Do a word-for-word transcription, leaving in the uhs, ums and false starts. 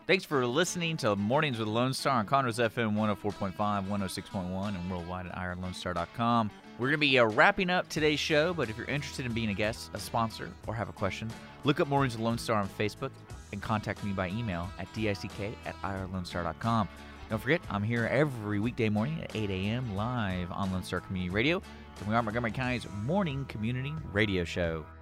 Thanks for listening to Mornings with Lone Star on Conroe's F M one oh four point five, one oh six point one, and worldwide at I R lone star dot com. We're going to be uh, wrapping up today's show, but if you're interested in being a guest, a sponsor, or have a question, look up Mornings with Lone Star on Facebook and contact me by email at dick at I R lone star dot com. Don't forget, I'm here every weekday morning at eight a.m. live on Lone Star Community Radio, and we are Montgomery County's morning community radio show.